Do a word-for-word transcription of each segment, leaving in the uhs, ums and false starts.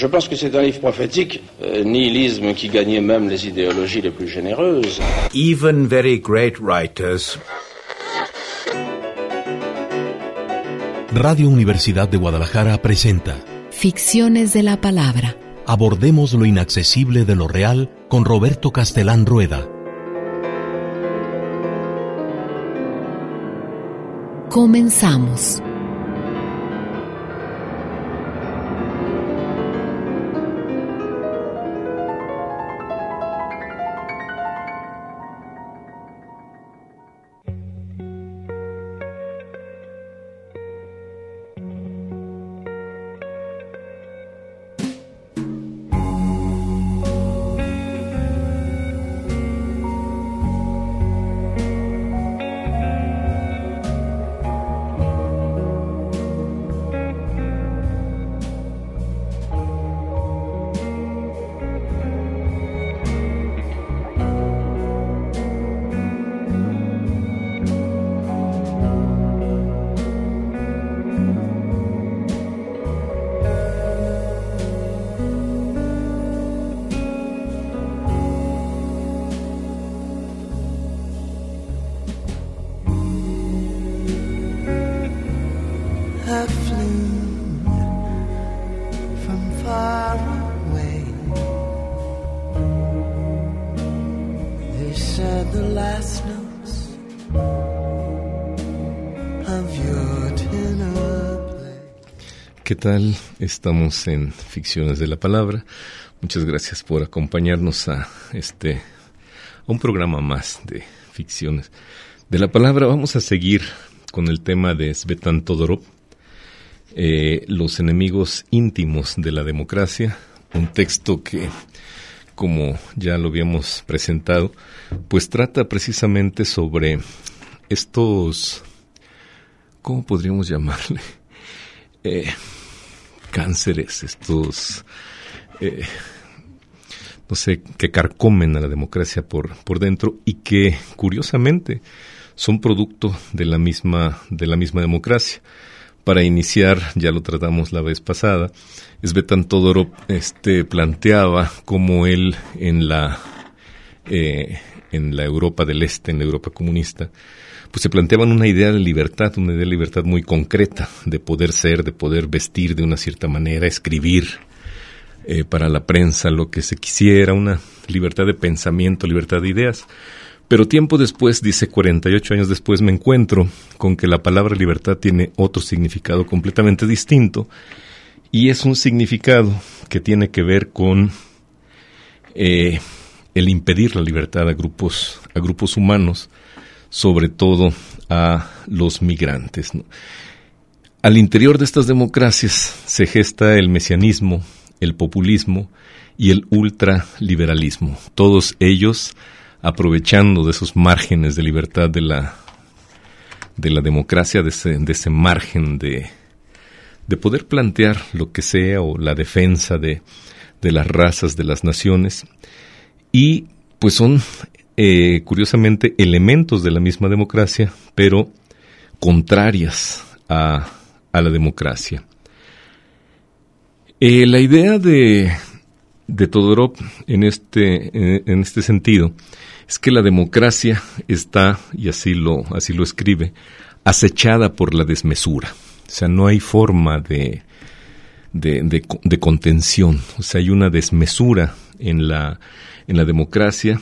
je pense que c'est un livre prophétique, euh, nihilisme qui gagnait même les idéologies les plus généreuses. Even very great writers. Radio Universidad de Guadalajara presenta Ficciones de la Palabra. Abordemos lo inaccesible de lo real con Roberto Castelán Rueda. Comenzamos. ¿Qué tal? Estamos en Ficciones de la Palabra. Muchas gracias por acompañarnos a este a un programa más de Ficciones de la Palabra. Vamos a seguir con el tema de Tzvetan Todorov, eh, Los enemigos íntimos de la democracia, un texto que, como ya lo habíamos presentado, pues trata precisamente sobre estos, ¿cómo podríamos llamarle? Eh, cánceres, estos, eh, no sé, que carcomen a la democracia por, por dentro y que, curiosamente, son producto de la misma, de la misma democracia. Para iniciar, ya lo tratamos la vez pasada, Tzvetan Todorov este, planteaba cómo él en la, eh, en la Europa del Este, en la Europa comunista, pues se planteaban una idea de libertad, una idea de libertad muy concreta, de poder ser, de poder vestir de una cierta manera, escribir eh, para la prensa lo que se quisiera, una libertad de pensamiento, libertad de ideas. Pero tiempo después, dice cuarenta y ocho años después, me encuentro con que la palabra libertad tiene otro significado completamente distinto, y es un significado que tiene que ver con eh, el impedir la libertad a grupos, a grupos humanos, sobre todo a los migrantes, ¿no? Al interior de estas democracias se gesta el mesianismo, el populismo y el ultraliberalismo, todos ellos aprovechando de esos márgenes de libertad de la, de la democracia, de ese, de ese margen de, de poder plantear lo que sea o la defensa de, de las razas, de las naciones, y pues son Eh, curiosamente, elementos de la misma democracia, pero contrarias a, a la democracia. Eh, la idea de, de Todorov en este, en, en este sentido es que la democracia está, y así lo, así lo escribe, acechada por la desmesura. O sea, no hay forma de, de, de, de contención. O sea, hay una desmesura en la, en la democracia.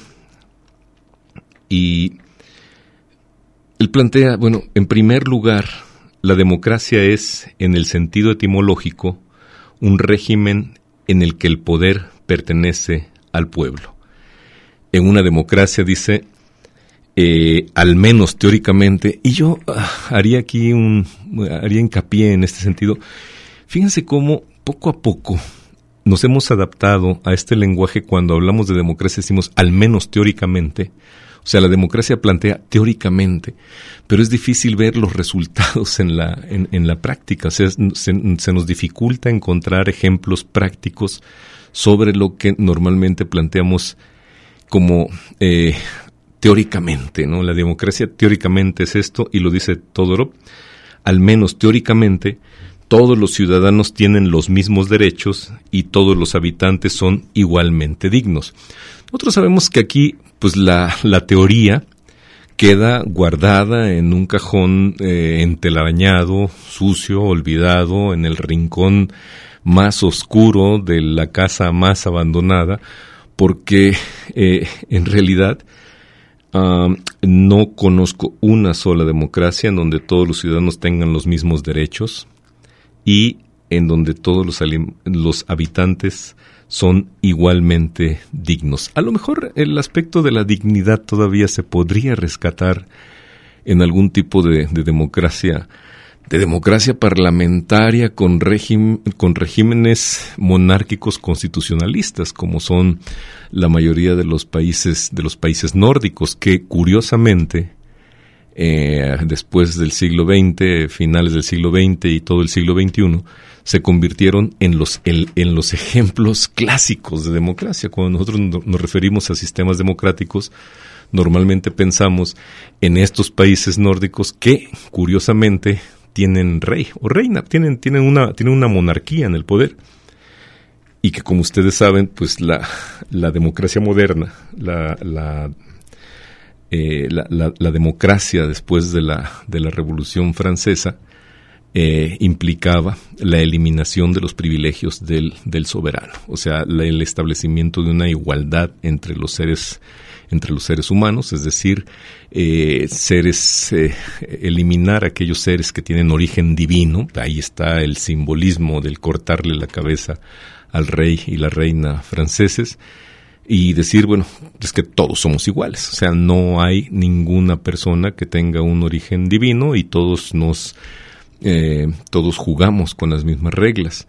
Y él plantea, bueno, en primer lugar, la democracia es, en el sentido etimológico, un régimen en el que el poder pertenece al pueblo. En una democracia, dice, eh, al menos teóricamente, y yo uh, haría aquí un, haría hincapié en este sentido, fíjense cómo poco a poco nos hemos adaptado a este lenguaje. Cuando hablamos de democracia decimos al menos teóricamente. O sea, la democracia plantea teóricamente, pero es difícil ver los resultados en la, en, en la práctica. O sea, se, se nos dificulta encontrar ejemplos prácticos sobre lo que normalmente planteamos como eh, teóricamente, ¿no? La democracia teóricamente es esto, y lo dice Todorov, al menos teóricamente todos los ciudadanos tienen los mismos derechos y todos los habitantes son igualmente dignos. Nosotros sabemos que aquí, pues la, la teoría queda guardada en un cajón eh, entelarañado, sucio, olvidado, en el rincón más oscuro de la casa más abandonada, porque eh, en realidad uh, no conozco una sola democracia en donde todos los ciudadanos tengan los mismos derechos y en donde todos los, los habitantes son igualmente dignos. A lo mejor el aspecto de la dignidad todavía se podría rescatar en algún tipo de, de democracia, de democracia parlamentaria con, regim, con regímenes monárquicos constitucionalistas, como son la mayoría de los países, de los países nórdicos, que curiosamente, eh, después del siglo veinte, finales del siglo veinte y todo el siglo veintiuno, se convirtieron en los, el, en los ejemplos clásicos de democracia. Cuando nosotros nos referimos a sistemas democráticos, normalmente pensamos en estos países nórdicos que, curiosamente, tienen rey o reina, tienen, tienen, una, tienen una monarquía en el poder. Y que, como ustedes saben, pues la, la democracia moderna, la, la, eh, la, la, la democracia después de la, de la Revolución Francesa, Eh, implicaba la eliminación de los privilegios del, del soberano, o sea, la, el establecimiento de una igualdad entre los seres, entre los seres humanos, es decir, eh, seres, eh, eliminar aquellos seres que tienen origen divino. Ahí está el simbolismo del cortarle la cabeza al rey y la reina franceses, y decir, bueno, es que todos somos iguales, o sea, no hay ninguna persona que tenga un origen divino y todos nos Eh, todos jugamos con las mismas reglas.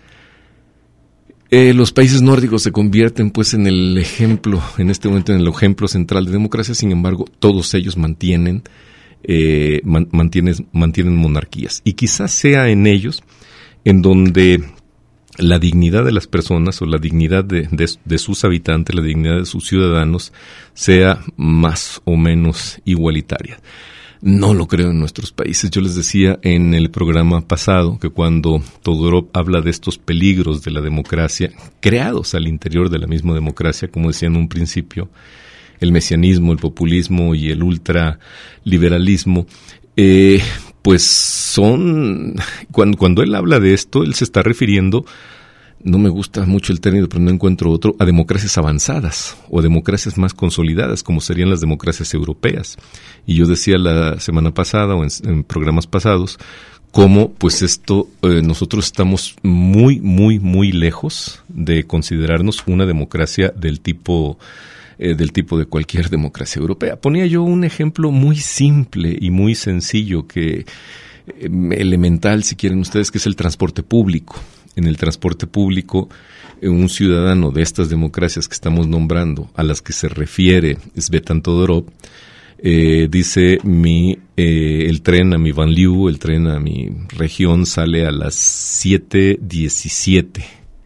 Eh, los países nórdicos se convierten pues en el ejemplo, en este momento en el ejemplo central de democracia. Sin embargo, todos ellos mantienen, eh, man, mantienen, mantienen monarquías. Y quizás sea en ellos en donde la dignidad de las personas o la dignidad de, de, de sus habitantes, la dignidad de sus ciudadanos sea más o menos igualitaria. No lo creo en nuestros países. Yo les decía en el programa pasado que cuando Todorov habla de estos peligros de la democracia, creados al interior de la misma democracia, como decía en un principio, el mesianismo, el populismo y el ultraliberalismo, eh, pues son, cuando, cuando él habla de esto, él se está refiriendo, no me gusta mucho el término, pero no encuentro otro, a democracias avanzadas o democracias más consolidadas, como serían las democracias europeas. Y yo decía la semana pasada o en, en programas pasados, cómo pues esto, eh, nosotros estamos muy, muy, muy lejos de considerarnos una democracia del tipo, eh, del tipo de cualquier democracia europea. Ponía yo un ejemplo muy simple y muy sencillo, que eh, elemental, si quieren ustedes, que es el transporte público. En el transporte público, un ciudadano de estas democracias que estamos nombrando, a las que se refiere Svetan Todorov, eh, dice, mi, eh, el tren a mi banlieue, el tren a mi región sale a las siete diecisiete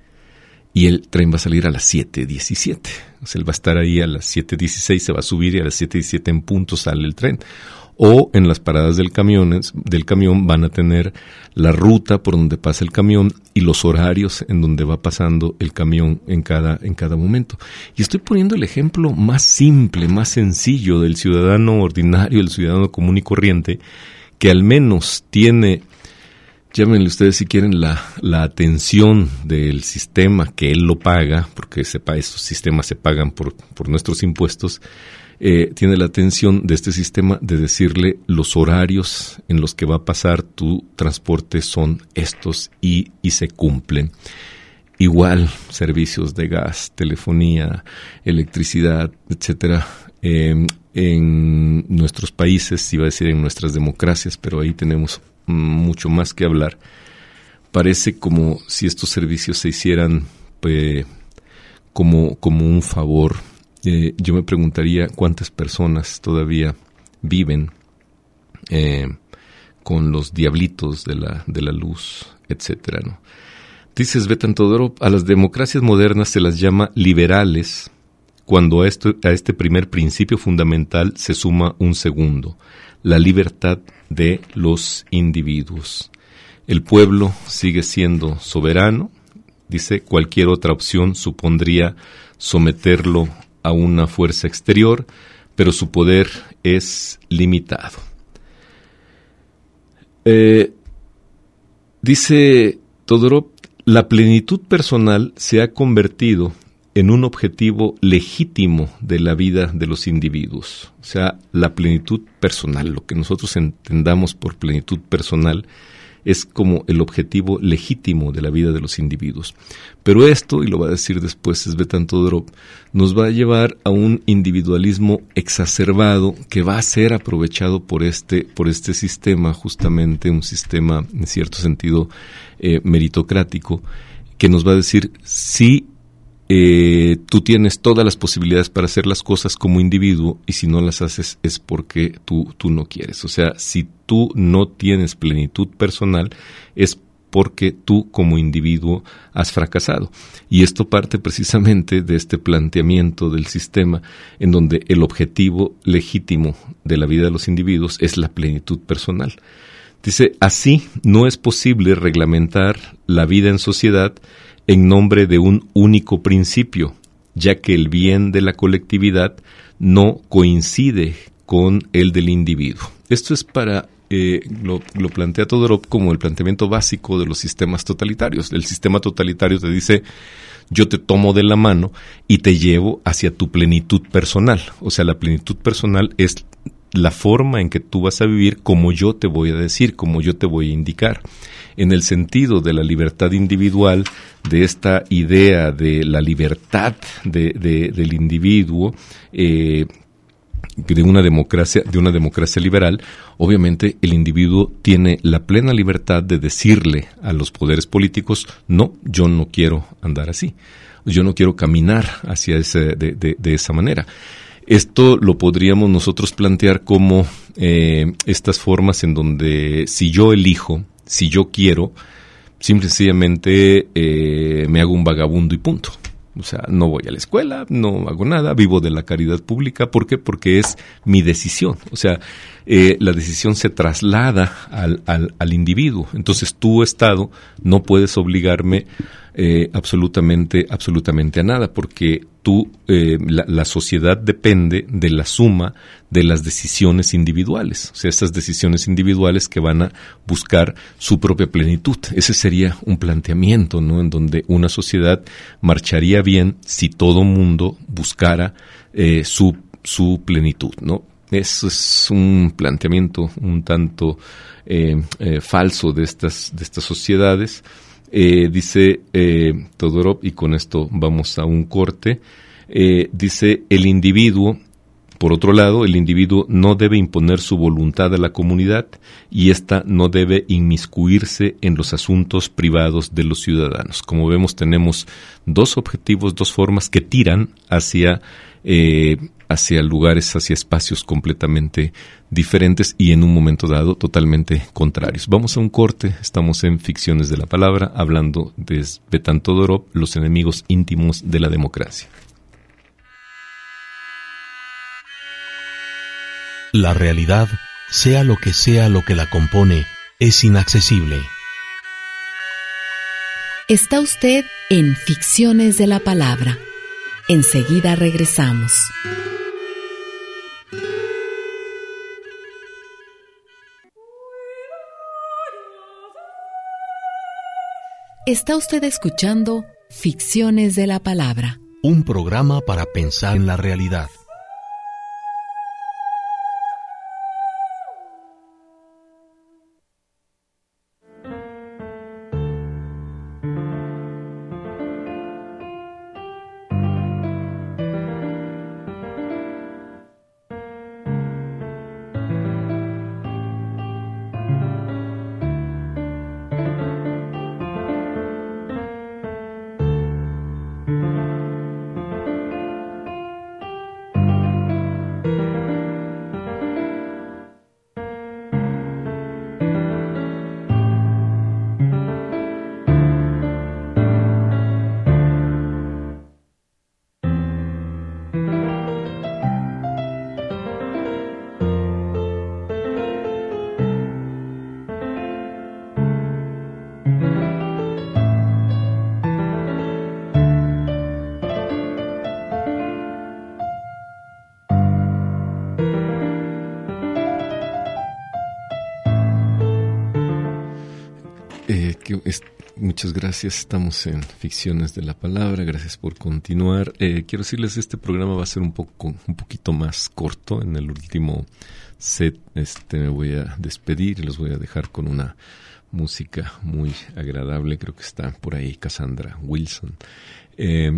y el tren va a salir a las siete diecisiete. O sea, él va a estar ahí a las siete dieciséis, se va a subir y a las siete diecisiete en punto sale el tren. O en las paradas del camión, del camión van a tener la ruta por donde pasa el camión y los horarios en donde va pasando el camión en cada, en cada momento. Y estoy poniendo el ejemplo más simple, más sencillo del ciudadano ordinario, el ciudadano común y corriente, que al menos tiene, llámenle ustedes si quieren, la, la atención del sistema, que él lo paga, porque sepa, estos sistemas se pagan por, por nuestros impuestos. Eh, tiene la atención de este sistema de decirle los horarios en los que va a pasar tu transporte son estos y, y se cumplen. Igual, servicios de gas, telefonía, electricidad, etcétera. Eh, en nuestros países, iba a decir en nuestras democracias, pero ahí tenemos mucho más que hablar. Parece como si estos servicios se hicieran eh, como, como un favor. Eh, yo me preguntaría cuántas personas todavía viven eh, con los diablitos de la, de la luz, etcétera, ¿no? Dice Svetan Todorov, a las democracias modernas se las llama liberales cuando a, esto, a este primer principio fundamental se suma un segundo, la libertad de los individuos. El pueblo sigue siendo soberano. Dice, cualquier otra opción supondría someterlo a una fuerza exterior, pero su poder es limitado. Eh, dice Todorov, la plenitud personal se ha convertido en un objetivo legítimo de la vida de los individuos. O sea, la plenitud personal, lo que nosotros entendamos por plenitud personal, es como el objetivo legítimo de la vida de los individuos. Pero esto, y lo va a decir después Svetan Todorov, nos va a llevar a un individualismo exacerbado que va a ser aprovechado por este, por este sistema, justamente un sistema en cierto sentido eh, meritocrático, que nos va a decir, sí, Eh, tú tienes todas las posibilidades para hacer las cosas como individuo, y si no las haces es porque tú, tú no quieres. O sea, si tú no tienes plenitud personal es porque tú como individuo has fracasado. Y esto parte precisamente de este planteamiento del sistema en donde el objetivo legítimo de la vida de los individuos es la plenitud personal. Dice, así no es posible reglamentar la vida en sociedad en nombre de un único principio, ya que el bien de la colectividad no coincide con el del individuo. Esto es para, eh, lo, lo plantea Todorov como el planteamiento básico de los sistemas totalitarios. El sistema totalitario te dice, yo te tomo de la mano y te llevo hacia tu plenitud personal. O sea, la plenitud personal es la forma en que tú vas a vivir como yo te voy a decir, como yo te voy a indicar. En el sentido de la libertad individual, de esta idea de la libertad de, de, del individuo, eh, de una democracia, de una democracia liberal, obviamente el individuo tiene la plena libertad de decirle a los poderes políticos, no, yo no quiero andar así, yo no quiero caminar hacia ese, de, de, de esa manera. Esto lo podríamos nosotros plantear como eh, estas formas en donde si yo elijo, si yo quiero, simple y sencillamente eh, me hago un vagabundo y punto. O sea, no voy a la escuela, no hago nada, vivo de la caridad pública. ¿Por qué? Porque es mi decisión. O sea, eh, la decisión se traslada al, al, al individuo. Entonces, tu Estado no puedes obligarme eh, absolutamente, absolutamente a nada, porque tú, eh, la, la sociedad depende de la suma de las decisiones individuales. O sea, estas decisiones individuales que van a buscar su propia plenitud. Ese sería un planteamiento, ¿no? En donde una sociedad marcharía bien si todo mundo buscara eh, su, su plenitud, ¿no? Eso es un planteamiento un tanto eh, eh, falso de estas, de estas sociedades. Eh, dice eh, Todorov, y con esto vamos a un corte, eh, dice, el individuo, por otro lado, el individuo no debe imponer su voluntad a la comunidad y ésta no debe inmiscuirse en los asuntos privados de los ciudadanos. Como vemos, tenemos dos objetivos, dos formas que tiran hacia eh, hacia lugares, hacia espacios completamente diferentes y en un momento dado totalmente contrarios. Vamos a un corte, estamos en Ficciones de la Palabra, hablando de Svetan Todorov, los enemigos íntimos de la democracia. La realidad, sea lo que sea lo que la compone, es inaccesible. Está usted en Ficciones de la Palabra. Enseguida regresamos. Está usted escuchando Ficciones de la Palabra. Un programa para pensar en la realidad. muchas gracias. Estamos en Ficciones de la Palabra. Gracias por continuar. Eh, quiero decirles, este programa va a ser un poco, un poquito más corto. En el último set, este, me voy a despedir y los voy a dejar con una música muy agradable. Creo que está por ahí Cassandra Wilson. Eh,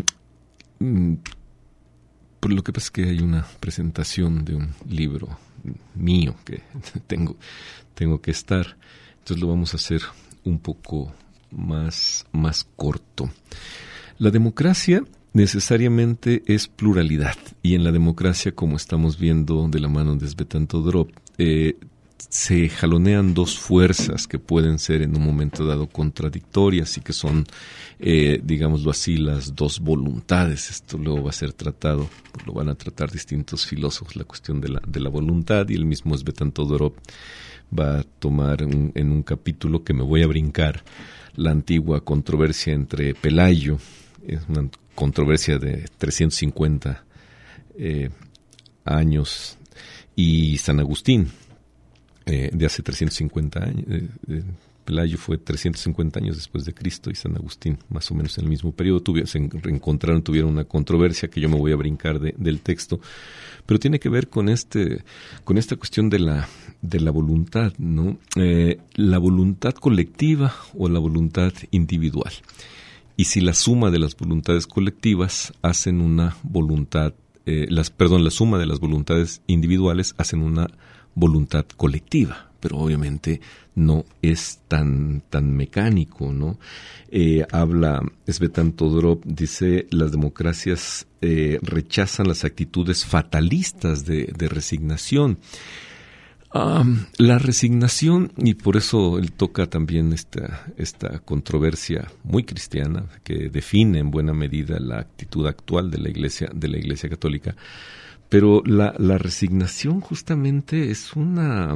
por lo que pasa es que hay una presentación de un libro mío que tengo, tengo que estar. Entonces lo vamos a hacer un poco más, más corto. La democracia necesariamente es pluralidad, y en la democracia, como estamos viendo de la mano de Tzvetan Todorov, eh, se jalonean dos fuerzas que pueden ser en un momento dado contradictorias y que son, eh, digámoslo así, las dos voluntades. Esto luego va a ser tratado, lo van a tratar distintos filósofos, la cuestión de la, de la voluntad, y el mismo Tzvetan Todorov va a tomar un, en un capítulo que me voy a brincar, la antigua controversia entre Pelayo, es una controversia de trescientos cincuenta eh, años, y San Agustín, eh, de hace trescientos cincuenta años. Eh, eh, Pelayo fue trescientos cincuenta años después de Cristo, y San Agustín más o menos en el mismo periodo. Tuvieron, se reencontraron, tuvieron una controversia que yo me voy a brincar de, del texto, pero tiene que ver con este, con esta cuestión de la, de la voluntad, ¿no? Eh, la voluntad colectiva o la voluntad individual. Y si la suma de las voluntades colectivas hacen una voluntad, eh, las, perdón, la suma de las voluntades individuales hacen una voluntad colectiva, pero obviamente no es tan, tan mecánico, ¿no? Eh, habla Tzvetan Todorov, dice, las democracias eh, rechazan las actitudes fatalistas de, de resignación. Um, la resignación, y por eso él toca también esta, esta controversia muy cristiana que define en buena medida la actitud actual de la Iglesia, de la Iglesia Católica, pero la, la resignación justamente es una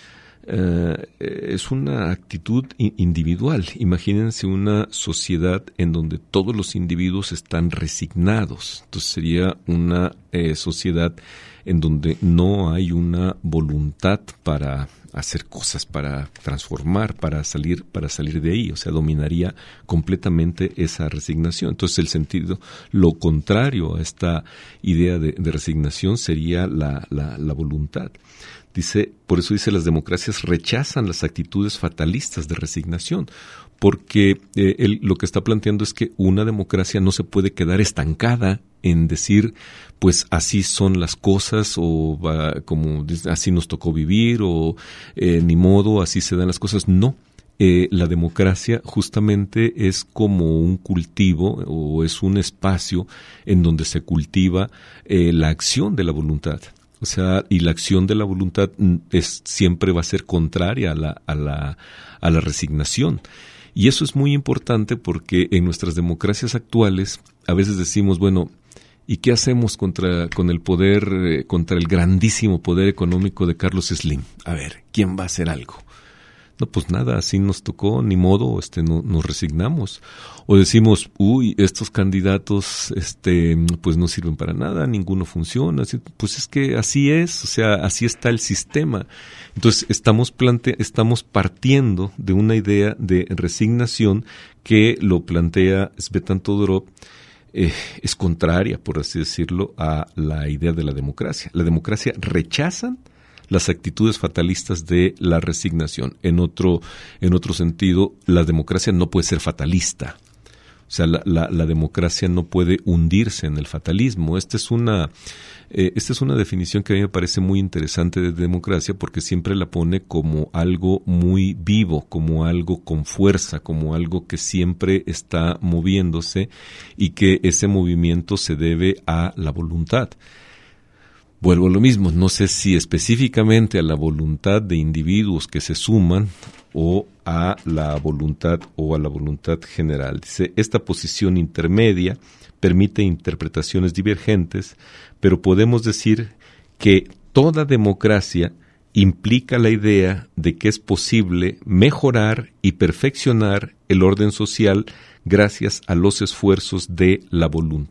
uh, es una actitud individual. Imagínense una sociedad en donde todos los individuos están resignados. Entonces sería una eh, sociedad en donde no hay una voluntad para hacer cosas, para transformar, para salir, para salir de ahí. O sea, dominaría completamente esa resignación. Entonces, el sentido, lo contrario a esta idea de, de resignación sería la, la, la voluntad. Dice, por eso dice, las democracias rechazan las actitudes fatalistas de resignación, porque eh, él lo que está planteando es que una democracia no se puede quedar estancada en decir, pues así son las cosas, o uh, como así nos tocó vivir, o eh, ni modo, así se dan las cosas. No, eh, la democracia justamente es como un cultivo, o es un espacio en donde se cultiva eh, la acción de la voluntad. O sea, y la acción de la voluntad es, siempre va a ser contraria a la, a la, a la resignación. Y eso es muy importante porque en nuestras democracias actuales a veces decimos, bueno, ¿y qué hacemos contra con el poder, eh, contra el grandísimo poder económico de Carlos Slim? A ver, ¿quién va a hacer algo? No, pues nada, así nos tocó, ni modo, este, no, nos resignamos. O decimos, uy, estos candidatos, este, pues no sirven para nada, ninguno funciona. Pues es que así es, o sea, así está el sistema. Entonces, estamos plante, estamos partiendo de una idea de resignación que lo plantea Tzvetan Todorov. Eh, es contraria, por así decirlo, a la idea de la democracia. La democracia rechazan las actitudes fatalistas de la resignación. En otro, en otro sentido, la democracia no puede ser fatalista. O sea, la, la, la democracia no puede hundirse en el fatalismo. Esta es una, eh, esta es una definición que a mí me parece muy interesante de democracia, porque siempre la pone como algo muy vivo, como algo con fuerza, como algo que siempre está moviéndose y que ese movimiento se debe a la voluntad. Vuelvo a lo mismo, no sé si específicamente a la voluntad de individuos que se suman o a la voluntad o a la voluntad general. Dice, esta posición intermedia permite interpretaciones divergentes, pero podemos decir que toda democracia implica la idea de que es posible mejorar y perfeccionar el orden social gracias a los esfuerzos de la voluntad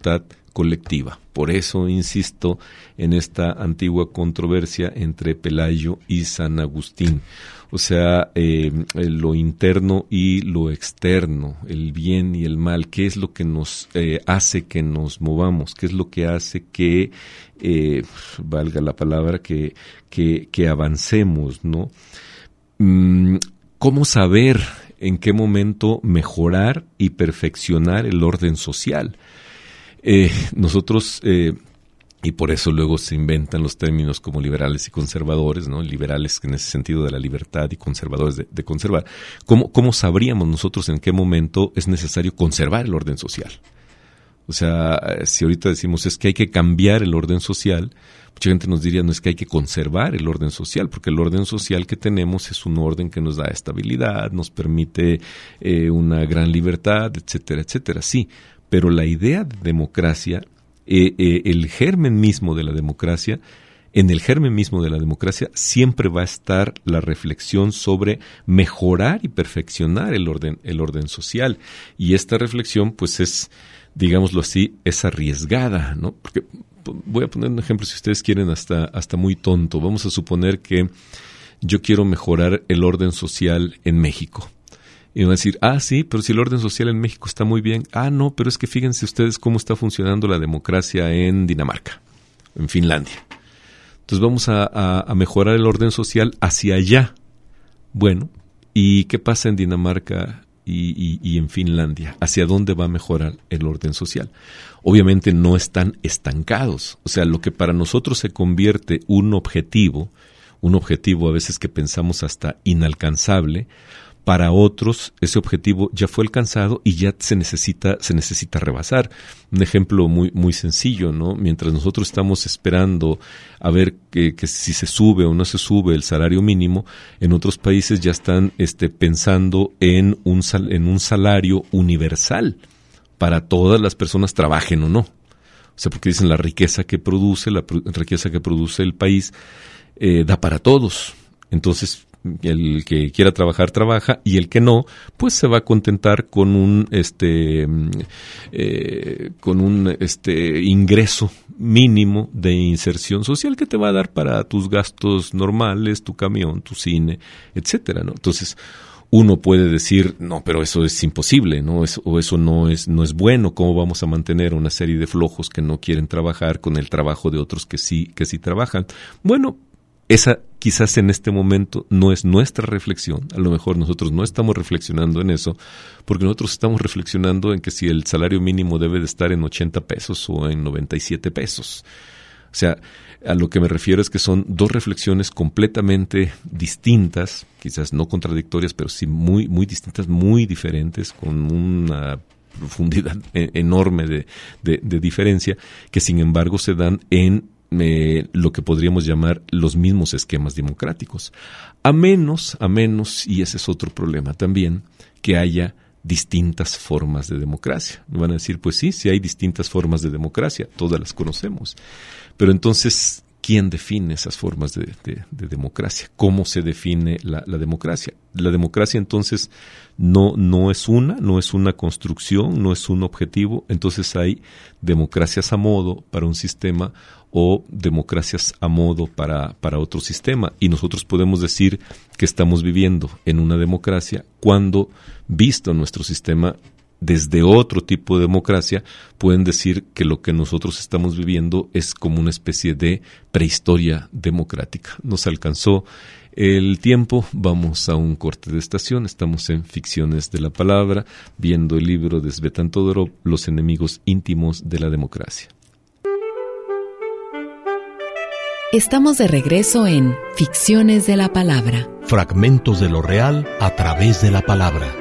colectiva. Por eso insisto en esta antigua controversia entre Pelayo y San Agustín. O sea, eh, lo interno y lo externo, el bien y el mal, ¿qué es lo que nos eh, hace que nos movamos? ¿Qué es lo que hace que, eh, valga la palabra, que, que, que avancemos, ¿no? Mm, ¿Cómo saber en qué momento mejorar y perfeccionar el orden social? Eh, nosotros... Eh, Y por eso luego se inventan los términos como liberales y conservadores, ¿no? Liberales en ese sentido de la libertad y conservadores de, de conservar. ¿Cómo, ¿Cómo sabríamos nosotros en qué momento es necesario conservar el orden social? O sea, si ahorita decimos es que hay que cambiar el orden social, mucha gente nos diría no es que hay que conservar el orden social, porque el orden social que tenemos es un orden que nos da estabilidad, nos permite eh, una gran libertad, etcétera, etcétera. Sí, pero la idea de democracia... Eh, eh, el germen mismo de la democracia, en el germen mismo de la democracia siempre va a estar la reflexión sobre mejorar y perfeccionar el orden, el orden social. Y esta reflexión, pues es, digámoslo así, es arriesgada, ¿no? Porque voy a poner un ejemplo, si ustedes quieren, hasta, hasta muy tonto. Vamos a suponer que yo quiero mejorar el orden social en México. Y van a decir, ah, sí, pero si el orden social en México está muy bien. Ah, no, pero es que fíjense ustedes cómo está funcionando la democracia en Dinamarca, en Finlandia. Entonces vamos a, a, a mejorar el orden social hacia allá. Bueno, ¿y qué pasa en Dinamarca y, y, y en Finlandia? ¿Hacia dónde va a mejorar el orden social? Obviamente no están estancados. O sea, lo que para nosotros se convierte un objetivo, un objetivo a veces que pensamos hasta inalcanzable, para otros ese objetivo ya fue alcanzado y ya se necesita se necesita rebasar. Un ejemplo muy muy sencillo, ¿no? Mientras nosotros estamos esperando a ver que, que si se sube o no se sube el salario mínimo, en otros países ya están este, pensando en un sal, en un salario universal para todas las personas, trabajen o no. O sea, porque dicen la riqueza que produce, la pr- riqueza que produce el país eh, da para todos. Entonces, el que quiera trabajar, trabaja, y el que no, pues se va a contentar con un este eh, con un este ingreso mínimo de inserción social que te va a dar para tus gastos normales, tu camión, tu cine, etcétera, ¿no? Entonces, uno puede decir, no, pero eso es imposible, ¿no? Eso, o eso no es, no es bueno. ¿Cómo vamos a mantener una serie de flojos que no quieren trabajar con el trabajo de otros que sí, que sí trabajan? Bueno, esa quizás en este momento no es nuestra reflexión. A lo mejor nosotros no estamos reflexionando en eso, porque nosotros estamos reflexionando en que si el salario mínimo debe de estar en ochenta pesos o en noventa y siete pesos. O sea, a lo que me refiero es que son dos reflexiones completamente distintas, quizás no contradictorias, pero sí muy, muy distintas, muy diferentes, con una profundidad enorme de, de, de diferencia, que sin embargo se dan en Eh, lo que podríamos llamar los mismos esquemas democráticos, a menos, a menos, y ese es otro problema también, que haya distintas formas de democracia. Me van a decir, pues sí, sí hay distintas formas de democracia, todas las conocemos, pero entonces, ¿quién define esas formas de, de, de democracia? ¿Cómo se define la, la democracia? La democracia entonces no, no es una, no es una construcción, no es un objetivo, entonces hay democracias a modo para un sistema o democracias a modo para, para otro sistema. Y nosotros podemos decir que estamos viviendo en una democracia cuando, visto nuestro sistema desde otro tipo de democracia, pueden decir que lo que nosotros estamos viviendo es como una especie de prehistoria democrática. Nos alcanzó el tiempo, vamos a un corte de estación, estamos en Ficciones de la Palabra, viendo el libro de Tzvetan Todorov, Los enemigos íntimos de la democracia. Estamos de regreso en Ficciones de la Palabra. Fragmentos de lo real a través de la palabra.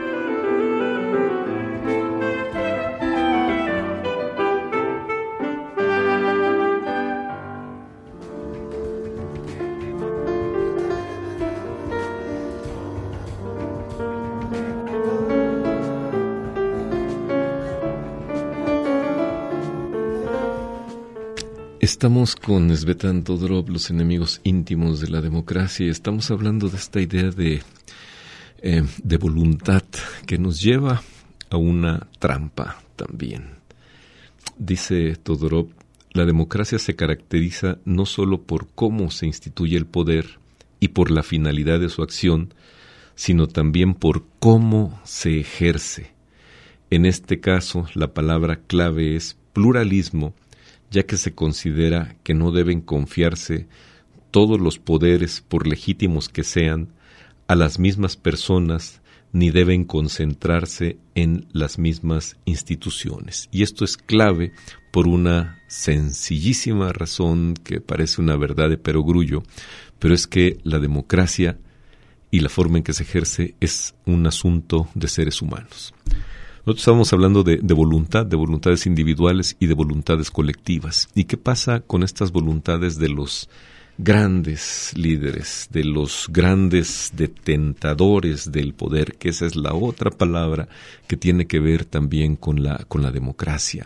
Estamos con Tzvetan Todorov, Los enemigos íntimos de la democracia, y estamos hablando de esta idea de, eh, de voluntad que nos lleva a una trampa también. dice Todorov, la democracia se caracteriza no solo por cómo se instituye el poder y por la finalidad de su acción, sino también por cómo se ejerce. En este caso, la palabra clave es pluralismo, ya que se considera que no deben confiarse todos los poderes, por legítimos que sean, a las mismas personas, ni deben concentrarse en las mismas instituciones. Y esto es clave por una sencillísima razón que parece una verdad de perogrullo, pero es que la democracia y la forma en que se ejerce es un asunto de seres humanos. Nosotros estamos hablando de, de voluntad, de voluntades individuales y de voluntades colectivas. ¿Y qué pasa con estas voluntades de los grandes líderes, de los grandes detentadores del poder? Que esa es la otra palabra que tiene que ver también con la, con la democracia.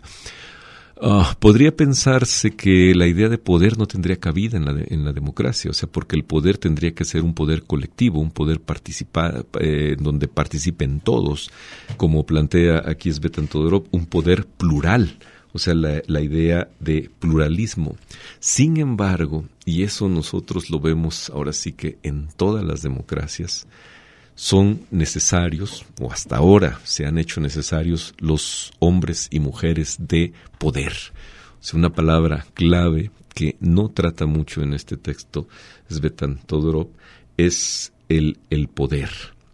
Uh, podría pensarse que la idea de poder no tendría cabida en la, de, en la democracia, o sea, porque el poder tendría que ser un poder colectivo, un poder participa, eh, donde participen todos, como plantea aquí Tzvetan Todorov, un poder plural, o sea, la, la idea de pluralismo. Sin embargo, y eso nosotros lo vemos ahora sí que en todas las democracias, son necesarios, o hasta ahora se han hecho necesarios, los hombres y mujeres de poder. O sea, una palabra clave que no trata mucho en este texto Tzvetan Todorov es el, el poder.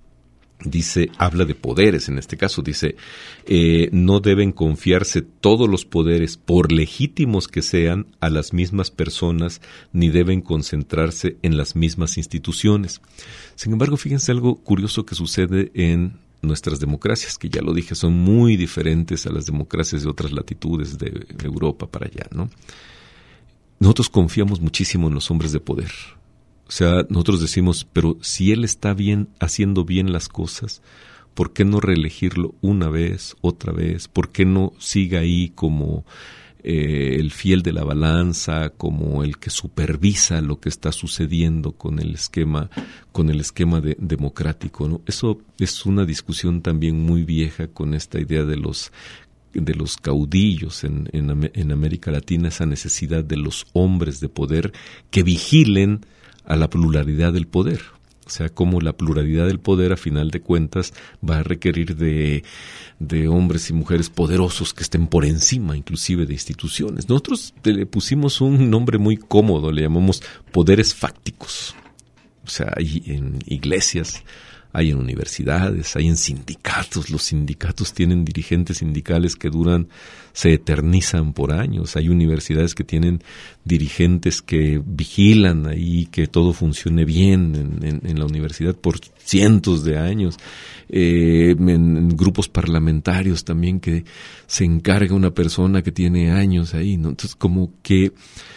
Dice, habla de poderes en este caso, dice, eh, no deben confiarse todos los poderes, por legítimos que sean, a las mismas personas, ni deben concentrarse en las mismas instituciones. Sin embargo, fíjense algo curioso que sucede en nuestras democracias, que ya lo dije, son muy diferentes a las democracias de otras latitudes de Europa para allá, ¿no? Nosotros confiamos muchísimo en los hombres de poder. O sea, nosotros decimos, pero si él está bien, haciendo bien las cosas, ¿por qué no reelegirlo una vez, otra vez? ¿Por qué no siga ahí como eh, el fiel de la balanza, como el que supervisa lo que está sucediendo con el esquema, con el esquema de, democrático, ¿no? Eso es una discusión también muy vieja con esta idea de los de los caudillos en, en, en América Latina, esa necesidad de los hombres de poder que vigilen a la pluralidad del poder. O sea, como la pluralidad del poder, a final de cuentas, va a requerir de, de hombres y mujeres poderosos que estén por encima, inclusive, de instituciones. Nosotros le pusimos un nombre muy cómodo, le llamamos poderes fácticos. O sea, hay en iglesias, hay en universidades, hay en sindicatos. Los sindicatos tienen dirigentes sindicales que duran, se eternizan por años. Hay universidades que tienen dirigentes que vigilan ahí que todo funcione bien en, en, en la universidad por cientos de años. Eh, en, en grupos parlamentarios también que se encarga una persona que tiene años ahí, ¿no? Entonces, como que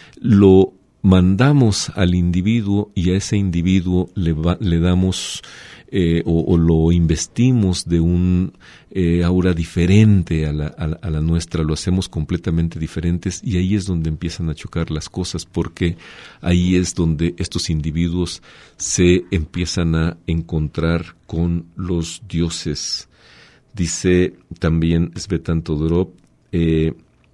lo mandamos al individuo y a ese individuo le, va, le damos eh, o, o lo investimos de un eh, aura diferente a la, a, la, a la nuestra, lo hacemos completamente diferentes, y ahí es donde empiezan a chocar las cosas, porque ahí es donde estos individuos se empiezan a encontrar con los dioses. Dice también Tzvetan Todorov, eh,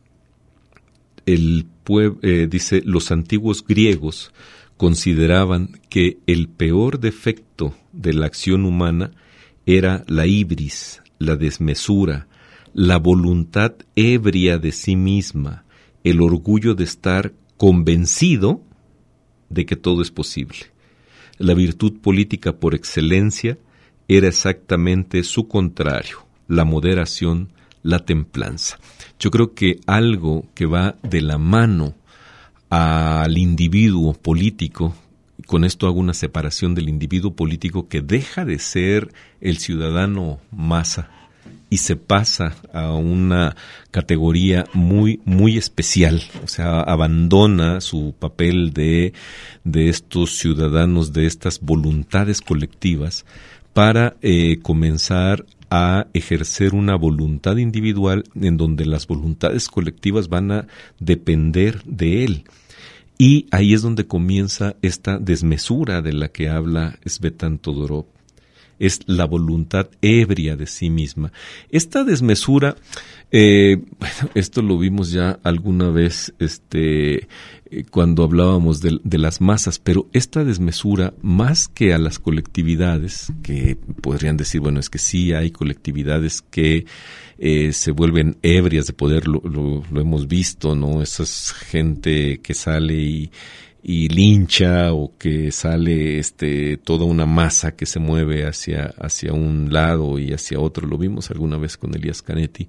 el pueblo, eh, dice, los antiguos griegos consideraban que el peor defecto de la acción humana era la ibris, la desmesura, la voluntad ebria de sí misma, el orgullo de estar convencido de que todo es posible. La virtud política por excelencia era exactamente su contrario, la moderación, la templanza. Yo creo que algo que va de la mano al individuo político, con esto hago una separación del individuo político que deja de ser el ciudadano masa y se pasa a una categoría muy, muy especial, o sea, abandona su papel de, de estos ciudadanos, de estas voluntades colectivas, para eh, comenzar a ejercer una voluntad individual en donde las voluntades colectivas van a depender de él. Y ahí es donde comienza esta desmesura de la que habla Tzvetan Todorov. es la voluntad ebria de sí misma. Esta desmesura, eh, bueno, esto lo vimos ya alguna vez, este, eh, cuando hablábamos de, de las masas, pero esta desmesura, más que a las colectividades, que podrían decir, bueno, es que sí hay colectividades que eh, se vuelven ebrias de poder, lo, lo, lo hemos visto, ¿no? Esa es gente que sale y y lincha, o que sale este toda una masa que se mueve hacia hacia un lado y hacia otro. Lo vimos alguna vez con Elías Canetti.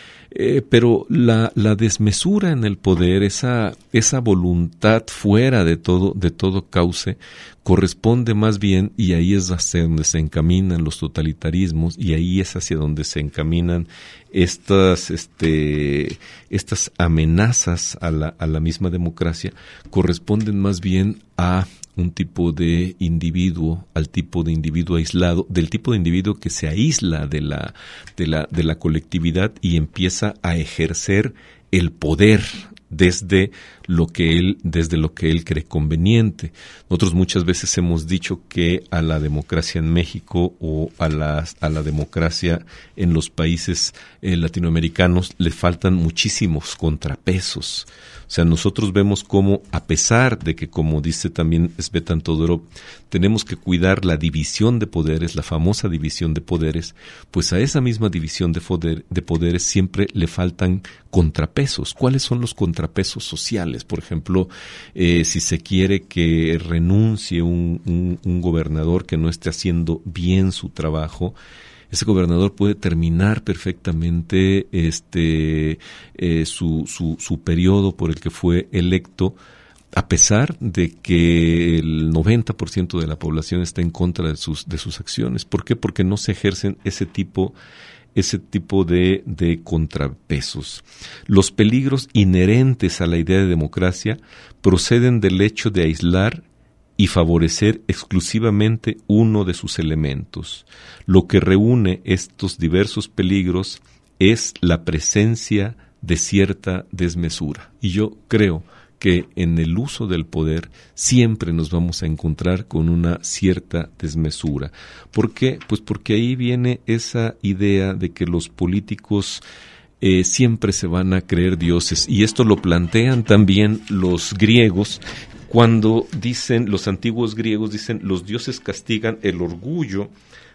Eh, pero la, la desmesura en el poder, esa, esa voluntad fuera de todo, de todo cauce, corresponde más bien, y ahí es hacia donde se encaminan los totalitarismos, y ahí es hacia donde se encaminan estas, este, estas amenazas a la, a la misma democracia, corresponden más bien a un tipo de individuo, al tipo de individuo aislado, del tipo de individuo que se aísla de la, de la, de la colectividad y empieza a ejercer el poder desde lo que él, desde lo que él cree conveniente. Nosotros muchas veces hemos dicho que a la democracia en México o a la, a la democracia en los países eh, latinoamericanos le faltan muchísimos contrapesos. O sea, nosotros vemos cómo, a pesar de que, como dice también Tzvetan Todorov, tenemos que cuidar la división de poderes, la famosa división de poderes, pues a esa misma división de, poder, de poderes siempre le faltan contrapesos. ¿Cuáles son los contrapesos sociales? Por ejemplo, eh, si se quiere que renuncie un, un, un gobernador que no esté haciendo bien su trabajo, ese gobernador puede terminar perfectamente este eh, su, su, su periodo por el que fue electo, a pesar de que el noventa por ciento de la población está en contra de sus, de sus acciones. ¿Por qué? Porque no se ejercen ese tipo ese tipo de, de contrapesos. Los peligros inherentes a la idea de democracia proceden del hecho de aislar y favorecer exclusivamente uno de sus elementos. Lo que reúne estos diversos peligros es la presencia de cierta desmesura. Y yo creo que en el uso del poder siempre nos vamos a encontrar con una cierta desmesura. ¿Por qué? Pues porque ahí viene esa idea de que los políticos eh, siempre se van a creer dioses, y esto lo plantean también los griegos, cuando dicen, los antiguos griegos dicen, los dioses castigan el orgullo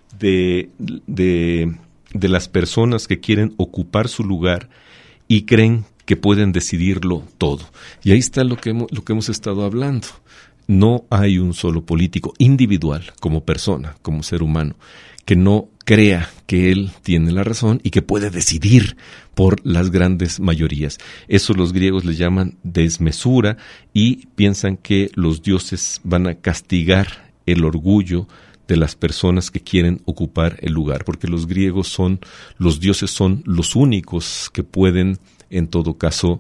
de, de, de las personas que quieren ocupar su lugar y creen que pueden decidirlo todo. Y ahí está lo que hemos, lo que hemos estado hablando. No hay un solo político individual, como persona, como ser humano, que no crea que él tiene la razón y que puede decidir por las grandes mayorías. Eso los griegos le llaman desmesura, y piensan que los dioses van a castigar el orgullo de las personas que quieren ocupar el lugar, porque los griegos son, los dioses son los únicos que pueden, en todo caso,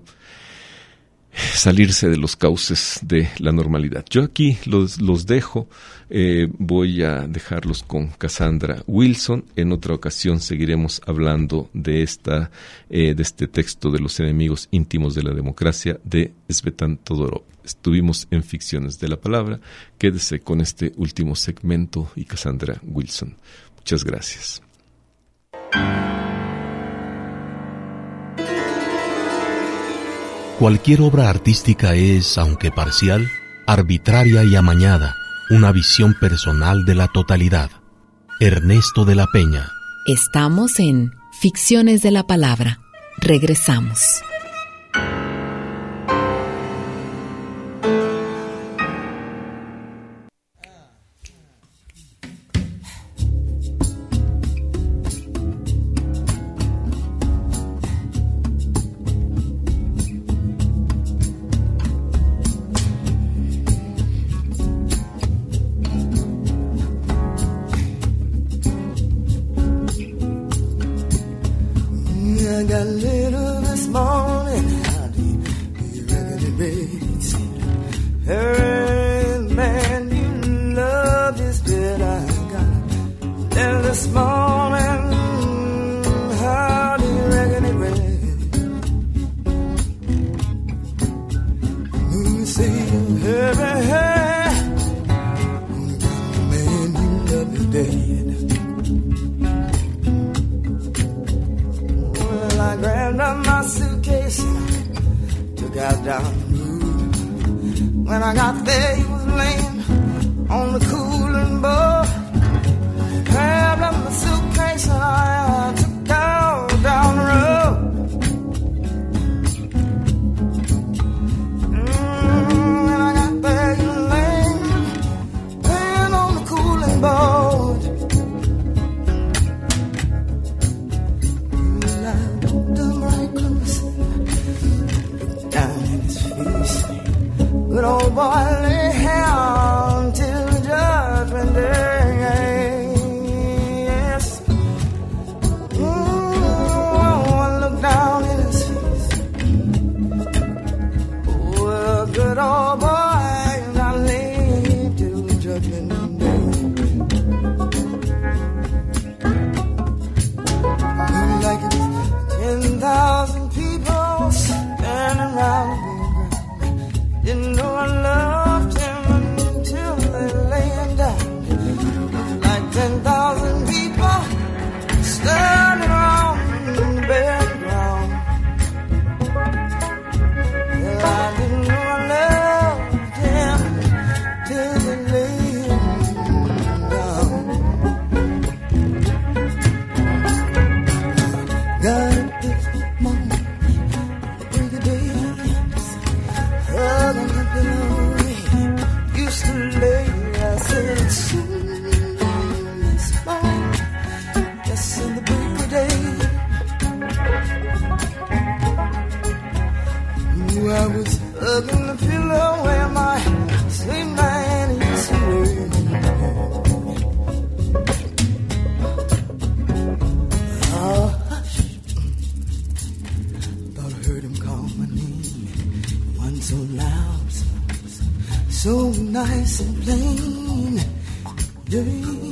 salirse de los cauces de la normalidad. Yo aquí los, los dejo, eh, voy a dejarlos con Cassandra Wilson. En otra ocasión seguiremos hablando de esta, eh, de este texto de los enemigos íntimos de la democracia de Tzvetan Todorov. Estuvimos en Ficciones de la Palabra. Quédese con este último segmento y Cassandra Wilson. Muchas gracias. Cualquier obra artística es, aunque parcial, arbitraria y amañada, una visión personal de la totalidad. Ernesto de la Peña. Estamos en Ficciones de la Palabra. Regresamos. Hey, man, you love your dad. suitcase, took out down the road. When I got there, he was laying on the cooling board. Grabbed up my suitcase and I took out down the road. Mm, when I got there, he was laying, laying on the cooling board. And I looked him right close, looked down in his face. Good old boy lay down till the judgment day. Yes. Mm, I look down in his face. Oh, a good old boy, and I lay till the judgment day. Like it was ten thousand people standing around the big ground. Didn't know I loved him until they lay him down. Like ten thousand people standing around the bed ground. Well, I didn't know I loved him till they lay him down. Got up this morning, break of day, hugging the pillow used to lay. I said, soon as mine, just in the break of day. Ooh, I was hugging the pillow where my sweet man used to lay. Oh, hush, thought I heard him call my name. One so loud, so, so nice and plain. Yeah.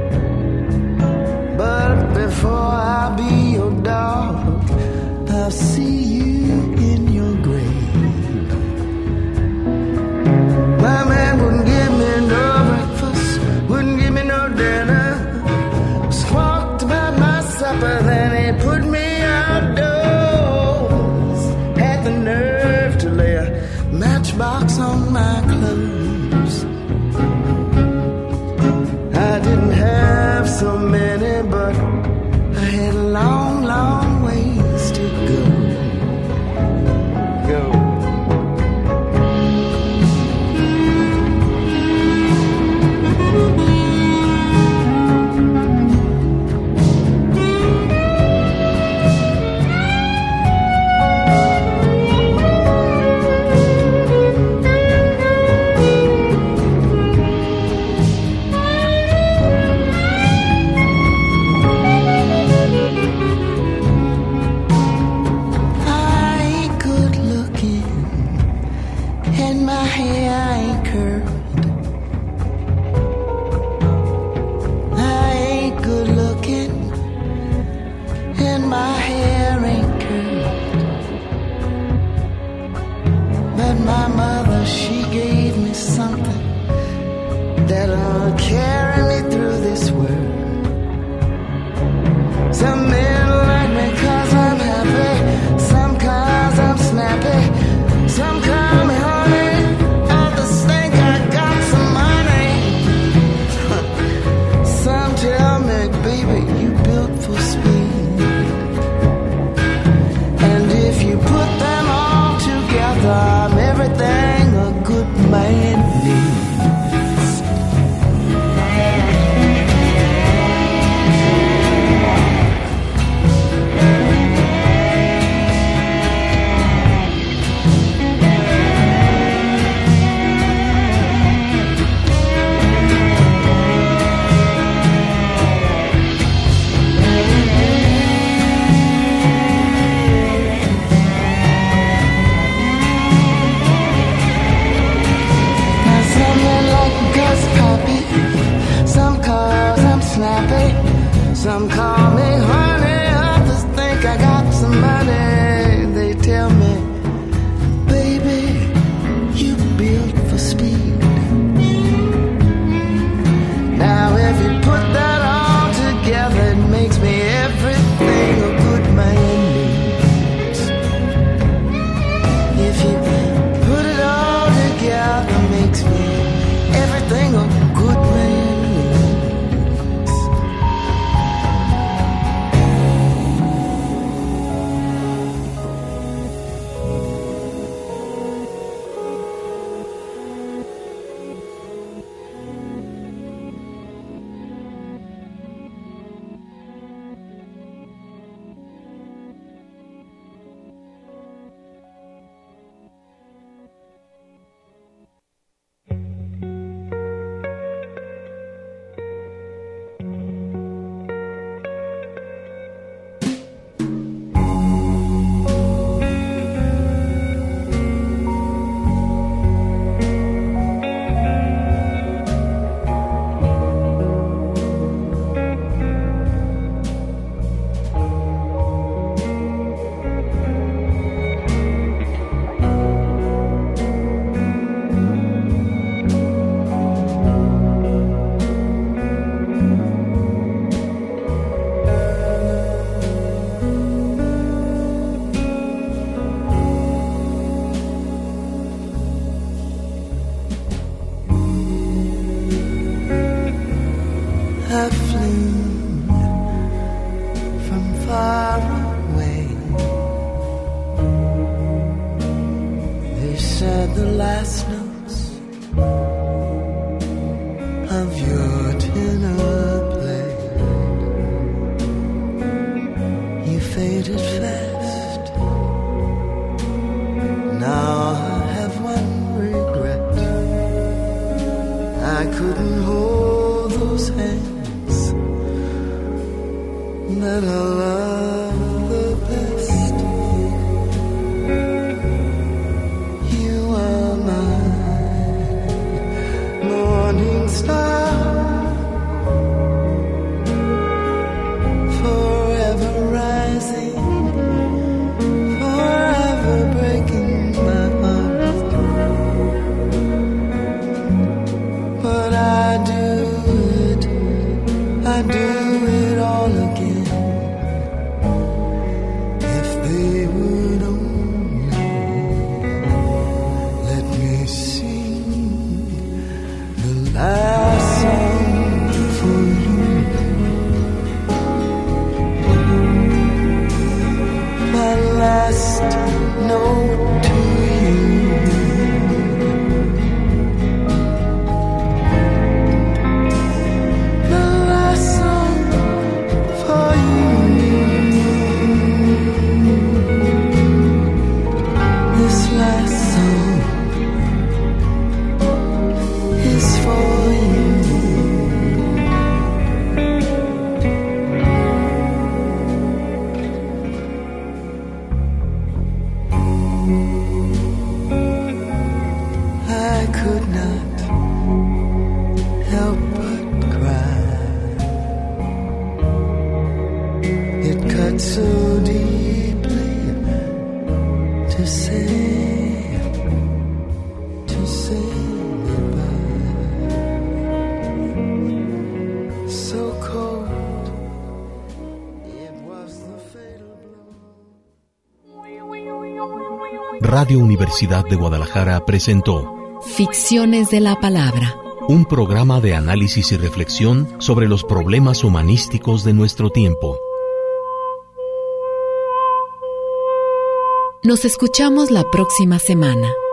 Before I be your dog, I'll see you in your grave. My man wouldn't give me no breakfast, wouldn't give me no dinner. Squawked about my supper, then he put me outdoors. Had the nerve to lay a matchbox on my clothes. I didn't have so many, but I had a long, long ways to go. Go. Some call me honey, others think I got some money. They tell me, baby, you built for speed. Now if you put that all together, it makes me everything a good man needs. If you put it all together, it makes me everything a good man. Forever rising, they would only let me sing the last song for you. My last note to you. The last song for you. This last song is for you. I could not help but cry. It cut so deeply to say, to say goodbye. So cold, it was the fatal blow. Radio Universidad de Guadalajara presentó Ficciones de la Palabra. un programa de análisis y reflexión sobre los problemas humanísticos de nuestro tiempo. Nos escuchamos la próxima semana.